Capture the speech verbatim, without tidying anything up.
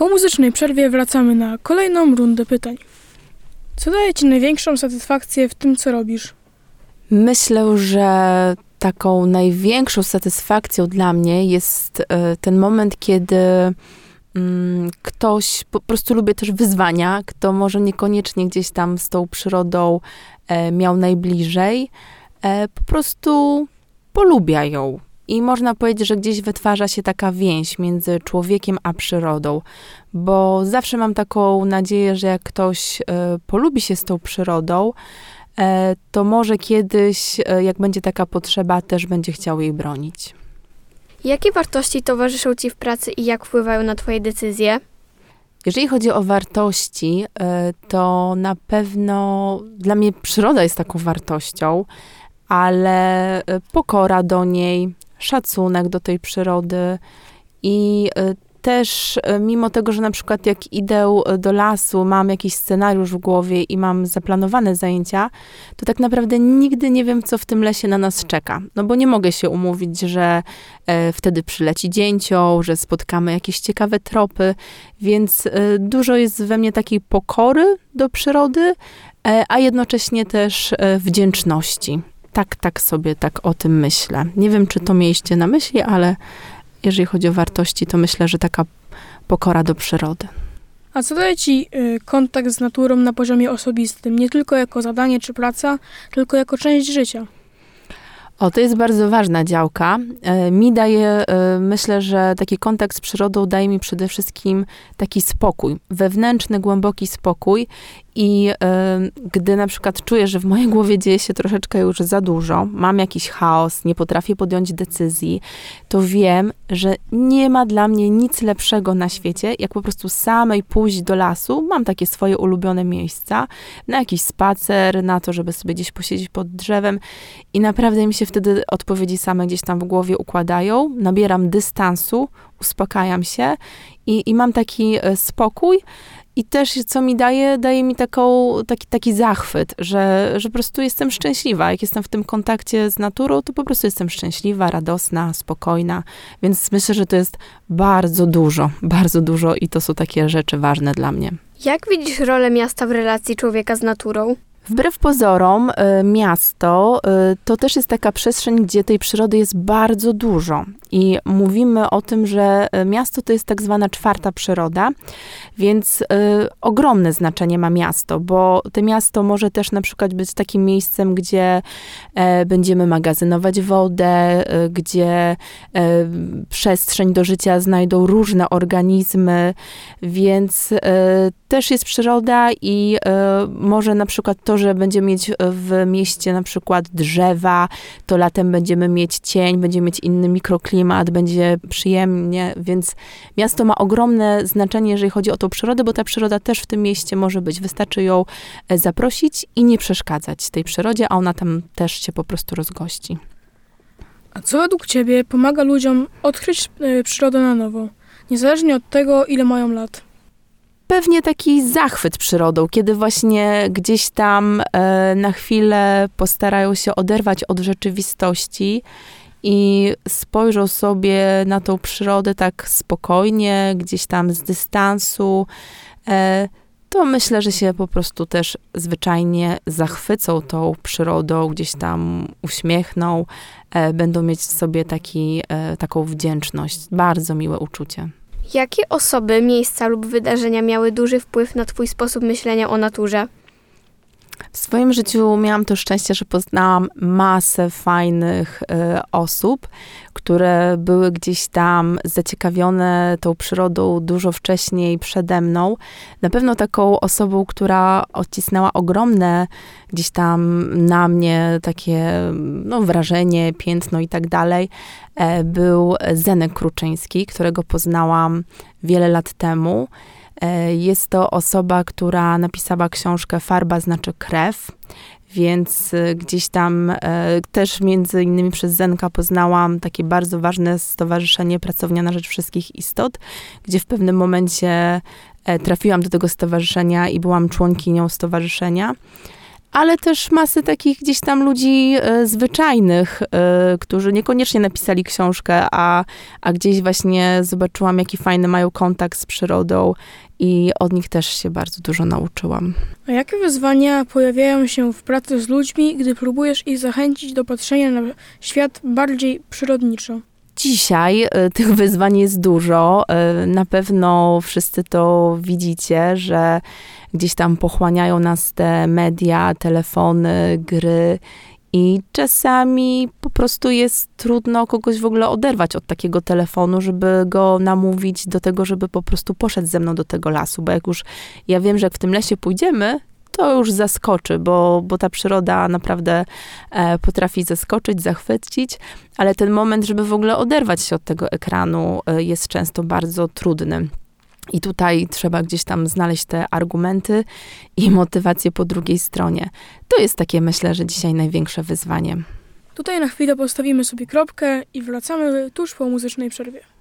Po muzycznej przerwie wracamy na kolejną rundę pytań. Co daje ci największą satysfakcję w tym, co robisz? Myślę, że taką największą satysfakcją dla mnie jest y, ten moment, kiedy y, ktoś, po prostu lubię też wyzwania, kto może niekoniecznie gdzieś tam z tą przyrodą y, miał najbliżej, y, po prostu polubia ją. I można powiedzieć, że gdzieś wytwarza się taka więź między człowiekiem a przyrodą, bo zawsze mam taką nadzieję, że jak ktoś y, polubi się z tą przyrodą, y, to może kiedyś, y, jak będzie taka potrzeba, też będzie chciał jej bronić. Jakie wartości towarzyszą ci w pracy i jak wpływają na twoje decyzje? Jeżeli chodzi o wartości, y, to na pewno dla mnie przyroda jest taką wartością, ale y, pokora do niej, szacunek do tej przyrody i y, też y, mimo tego, że na przykład jak idę do lasu, mam jakiś scenariusz w głowie i mam zaplanowane zajęcia, to tak naprawdę nigdy nie wiem, co w tym lesie na nas czeka. No bo nie mogę się umówić, że y, wtedy przyleci dzięcioł, że spotkamy jakieś ciekawe tropy, więc y, dużo jest we mnie takiej pokory do przyrody, y, a jednocześnie też y, wdzięczności. Tak, tak sobie tak o tym myślę. Nie wiem, czy to mieliście na myśli, ale jeżeli chodzi o wartości, to myślę, że taka pokora do przyrody. A co daje ci y, kontakt z naturą na poziomie osobistym? Nie tylko jako zadanie czy praca, tylko jako część życia. O, to jest bardzo ważna działka. E, mi daje, e, myślę, że taki kontakt z przyrodą daje mi przede wszystkim taki spokój, wewnętrzny, głęboki spokój i e, gdy na przykład czuję, że w mojej głowie dzieje się troszeczkę już za dużo, mam jakiś chaos, nie potrafię podjąć decyzji, to wiem, że nie ma dla mnie nic lepszego na świecie, jak po prostu samej pójść do lasu, mam takie swoje ulubione miejsca, na jakiś spacer, na to, żeby sobie gdzieś posiedzieć pod drzewem i naprawdę mi się wtedy odpowiedzi same gdzieś tam w głowie układają, nabieram dystansu, uspokajam się i, i mam taki spokój i też co mi daje, daje mi taką, taki, taki zachwyt, że, że po prostu jestem szczęśliwa. Jak jestem w tym kontakcie z naturą, to po prostu jestem szczęśliwa, radosna, spokojna, więc myślę, że to jest bardzo dużo, bardzo dużo i to są takie rzeczy ważne dla mnie. Jak widzisz rolę miasta w relacji człowieka z naturą? Wbrew pozorom, y, miasto y, to też jest taka przestrzeń, gdzie tej przyrody jest bardzo dużo. I mówimy o tym, że miasto to jest tak zwana czwarta przyroda, więc y, ogromne znaczenie ma miasto, bo to miasto może też na przykład być takim miejscem, gdzie e, będziemy magazynować wodę, e, gdzie e, przestrzeń do życia znajdą różne organizmy, więc e, też jest przyroda i e, może na przykład to, że będziemy mieć w mieście na przykład drzewa, to latem będziemy mieć cień, będziemy mieć inny mikroklimat, będzie przyjemnie, więc miasto ma ogromne znaczenie, jeżeli chodzi o tą przyrodę, bo ta przyroda też w tym mieście może być. Wystarczy ją zaprosić i nie przeszkadzać tej przyrodzie, a ona tam też się po prostu rozgości. A co według ciebie pomaga ludziom odkryć y, przyrodę na nowo, niezależnie od tego, ile mają lat? Pewnie taki zachwyt przyrodą, kiedy właśnie gdzieś tam e, na chwilę postarają się oderwać od rzeczywistości i spojrzą sobie na tą przyrodę tak spokojnie, gdzieś tam z dystansu, e, to myślę, że się po prostu też zwyczajnie zachwycą tą przyrodą, gdzieś tam uśmiechną, e, będą mieć w sobie taki, e, taką wdzięczność. Bardzo miłe uczucie. Jakie osoby, miejsca lub wydarzenia miały duży wpływ na twój sposób myślenia o naturze? W swoim życiu miałam to szczęście, że poznałam masę fajnych y, osób, które były gdzieś tam zaciekawione tą przyrodą dużo wcześniej przede mną. Na pewno taką osobą, która odcisnęła ogromne gdzieś tam na mnie takie no, wrażenie, piętno i tak dalej, e, był Zenek Kruczyński, którego poznałam wiele lat temu. Jest to osoba, która napisała książkę Farba znaczy krew, więc gdzieś tam też między innymi przez Zenka poznałam takie bardzo ważne stowarzyszenie Pracownia na Rzecz Wszystkich Istot, gdzie w pewnym momencie trafiłam do tego stowarzyszenia i byłam członkinią stowarzyszenia. ale też masy takich gdzieś tam ludzi e, zwyczajnych, e, którzy niekoniecznie napisali książkę, a, a gdzieś właśnie zobaczyłam, jaki fajny mają kontakt z przyrodą i od nich też się bardzo dużo nauczyłam. A jakie wyzwania pojawiają się w pracy z ludźmi, gdy próbujesz ich zachęcić do patrzenia na świat bardziej przyrodniczo? Dzisiaj y, tych wyzwań jest dużo. Y, na pewno wszyscy to widzicie, że gdzieś tam pochłaniają nas te media, telefony, gry i czasami po prostu jest trudno kogoś w ogóle oderwać od takiego telefonu, żeby go namówić do tego, żeby po prostu poszedł ze mną do tego lasu, bo jak już ja wiem, że jak w tym lesie pójdziemy, to już zaskoczy, bo, bo ta przyroda naprawdę e, potrafi zaskoczyć, zachwycić, ale ten moment, żeby w ogóle oderwać się od tego ekranu, e, jest często bardzo trudny. I tutaj trzeba gdzieś tam znaleźć te argumenty i motywację po drugiej stronie. To jest takie, myślę, że dzisiaj największe wyzwanie. Tutaj na chwilę postawimy sobie kropkę i wracamy tuż po muzycznej przerwie.